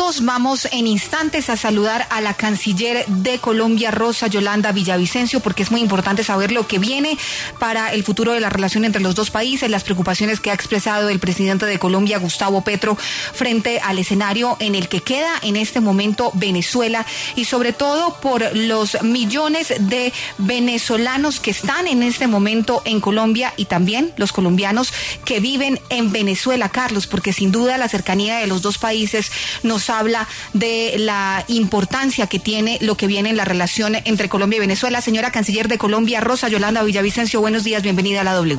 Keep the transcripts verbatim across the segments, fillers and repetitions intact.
minutos. Vamos en instantes a saludar a la canciller de Colombia, Rosa Yolanda Villavicencio, porque es muy importante saber lo que viene para el futuro de la relación entre los dos países, las preocupaciones que ha expresado el presidente de Colombia, Gustavo Petro, frente al escenario en el que queda en este momento Venezuela, y sobre todo por los millones de venezolanos que están en este momento en Colombia y también los colombianos que viven en Venezuela, Carlos, porque sin duda la cercanía de los dos países nos habla de la importancia que tiene lo que viene en la relación entre Colombia y Venezuela. Señora canciller de Colombia, Rosa Yolanda Villavicencio, buenos días, bienvenida a la W.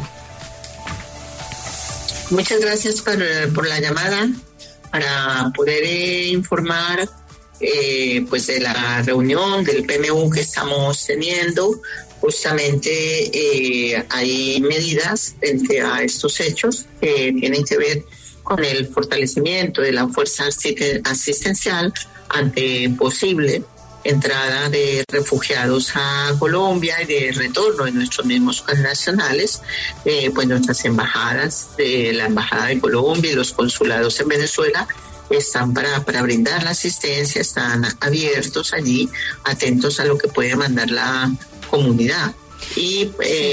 Muchas gracias por, por la llamada para poder eh, informar eh, pues de la reunión del P M U que estamos teniendo. Justamente eh, hay medidas frente a estos hechos que tienen que ver con el fortalecimiento de la fuerza asistencial ante posible entrada de refugiados a Colombia y de retorno de nuestros mismos nacionales. Eh, pues nuestras embajadas, de la Embajada de Colombia y los consulados en Venezuela están para, para brindar la asistencia, están abiertos allí, atentos a lo que puede mandar la comunidad. Y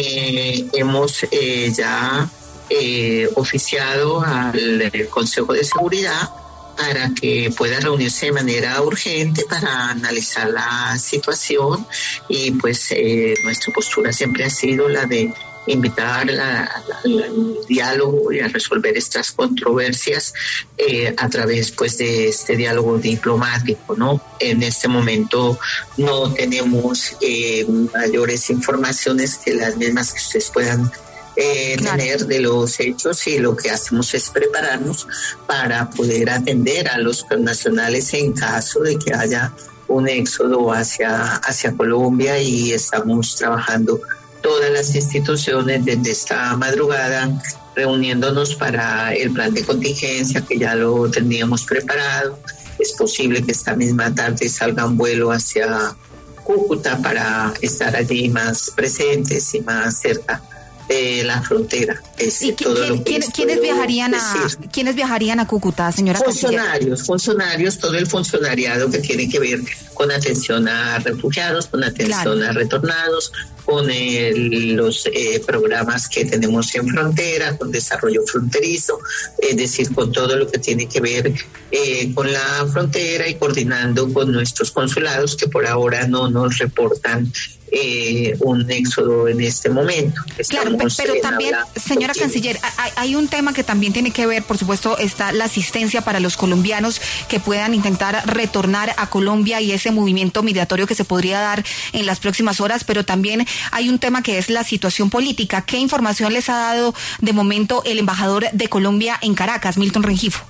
eh, hemos eh, ya eh, oficiado al Consejo de Seguridad para que pueda reunirse de manera urgente para analizar la situación, y pues eh, nuestra postura siempre ha sido la de invitar la, la, la, el diálogo y a resolver estas controversias eh, a través pues de este diálogo diplomático, ¿no? En este momento no tenemos eh, mayores informaciones que las mismas que ustedes puedan Eh, claro. tener de los hechos, y lo que hacemos es prepararnos para poder atender a los connacionales en caso de que haya un éxodo hacia, hacia Colombia, y estamos trabajando todas las instituciones desde esta madrugada reuniéndonos para el plan de contingencia que ya lo teníamos preparado. Es posible que esta misma tarde salga un vuelo hacia Cúcuta para estar allí más presentes y más cerca de la frontera. Es ¿Y todo quién, lo que quién, ¿quiénes, viajarían a, ¿quiénes viajarían a Cúcuta, señora Funcionarios, canciller? funcionarios, todo el funcionariado que tiene que ver con atención a refugiados, con atención claro. a retornados, con el, los eh, programas que tenemos en frontera, con desarrollo fronterizo, es decir, con todo lo que tiene que ver eh, con la frontera, y coordinando con nuestros consulados que por ahora no nos reportan Eh, un éxodo en este momento. Claro, pero también, señora canciller, hay, hay un tema que también tiene que ver, por supuesto, está la asistencia para los colombianos que puedan intentar retornar a Colombia y ese movimiento migratorio que se podría dar en las próximas horas, pero también hay un tema que es la situación política. ¿Qué información les ha dado de momento el embajador de Colombia en Caracas, Milton Rengifo?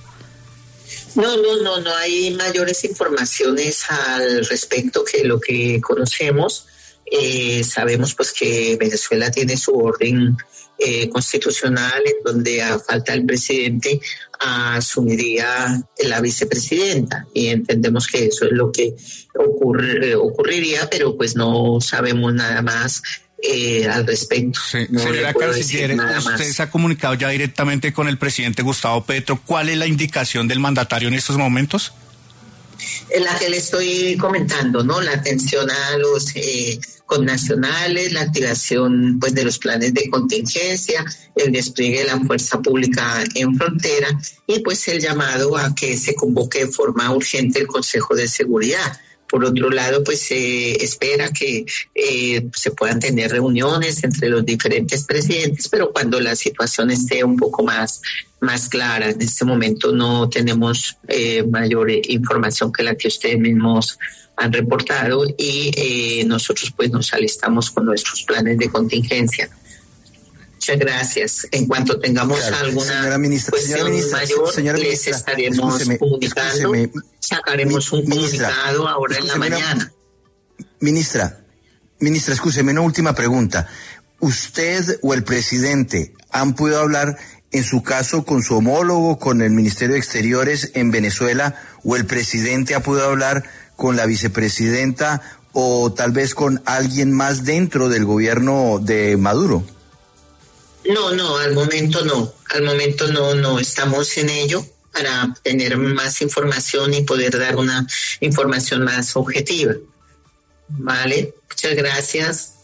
No, no, no, no hay mayores informaciones al respecto que lo que conocemos. Eh, sabemos pues que Venezuela tiene su orden eh, constitucional, en donde a falta del presidente asumiría la vicepresidenta, y entendemos que eso es lo que ocurre, ocurriría, pero pues no sabemos nada más eh, al respecto. Sí, no señora canciller, usted se ha comunicado ya directamente con el presidente Gustavo Petro. ¿Cuál es la indicación del mandatario en estos momentos? En la que le estoy comentando, ¿no? La atención a los eh, connacionales, la activación pues de los planes de contingencia, el despliegue de la fuerza pública en frontera, y pues el llamado a que se convoque de forma urgente el Consejo de Seguridad. Por otro lado, pues se eh, espera que eh, se puedan tener reuniones entre los diferentes presidentes, pero cuando la situación esté un poco más, más clara. En este momento no tenemos eh, mayor información que la que ustedes mismos han reportado, y eh, nosotros pues nos alistamos con nuestros planes de contingencia. Muchas gracias. En cuanto tengamos claro, alguna señora ministra, cuestión señora ministra, mayor, señora les ministra, estaremos escúcheme, comunicando. Escúcheme, Sacaremos un ministra, comunicado ahora en la mañana. Ministra, ministra, escúcheme, una última pregunta. ¿Usted o el presidente han podido hablar, en su caso, con su homólogo, con el Ministerio de Exteriores en Venezuela, o el presidente ha podido hablar con la vicepresidenta, o tal vez con alguien más dentro del gobierno de Maduro? No, no, al momento no, al momento no, no estamos en ello. para tener más información y poder dar una información más objetiva. Vale, muchas gracias.